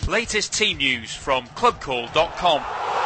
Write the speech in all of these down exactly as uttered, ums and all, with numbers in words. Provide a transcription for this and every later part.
Latest team news from club call dot com.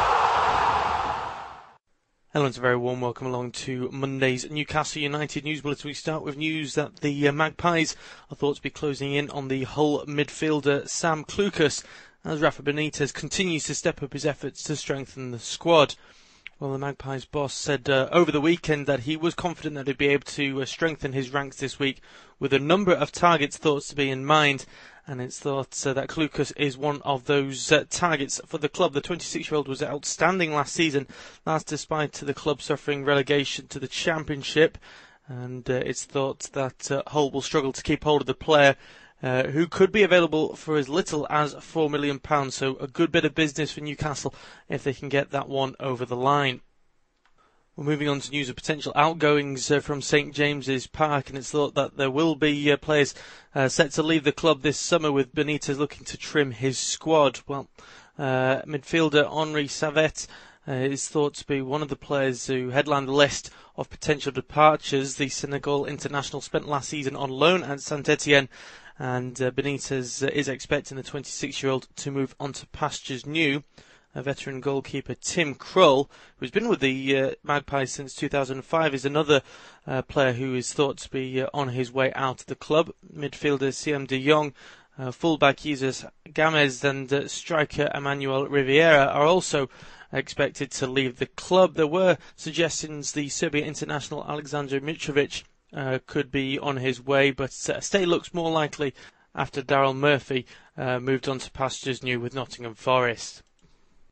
Hello and a very warm welcome along to Monday's Newcastle United News Bulletin. We start with news that the uh, Magpies are thought to be closing in on the Hull midfielder Sam Clucas as Rafa Benitez continues to step up his efforts to strengthen the squad. Well, the Magpies boss said uh, over the weekend that he was confident that he'd be able to uh, strengthen his ranks this week with a number of targets thought to be in mind. And it's thought uh, that Clucas is one of those uh, targets for the club. The twenty-six-year-old was outstanding last season. That's despite the club suffering relegation to the Championship. And uh, it's thought that uh, Hull will struggle to keep hold of the player, uh, who could be available for as little as four million pounds. So a good bit of business for Newcastle if they can get that one over the line. We're moving on to news of potential outgoings uh, from St James's Park, and it's thought that there will be uh, players uh, set to leave the club this summer, with Benitez looking to trim his squad. Well, uh, midfielder Henri Savet uh, is thought to be one of the players who headline the list of potential departures. The Senegal international spent last season on loan at Saint-Etienne, and uh, Benitez uh, is expecting the twenty-six-year-old to move on to pastures new. A veteran goalkeeper Tim Krul, who's been with the uh, Magpies since two thousand five, is another uh, player who is thought to be uh, on his way out of the club. Midfielder Siem de Jong, uh, fullback Jesus Gamez and uh, striker Emmanuel Riviera are also expected to leave the club. There were suggestions the Serbia international Aleksandar Mitrovic uh, could be on his way, but uh, stay looks more likely after Daryl Murphy uh, moved on to pastures new with Nottingham Forest.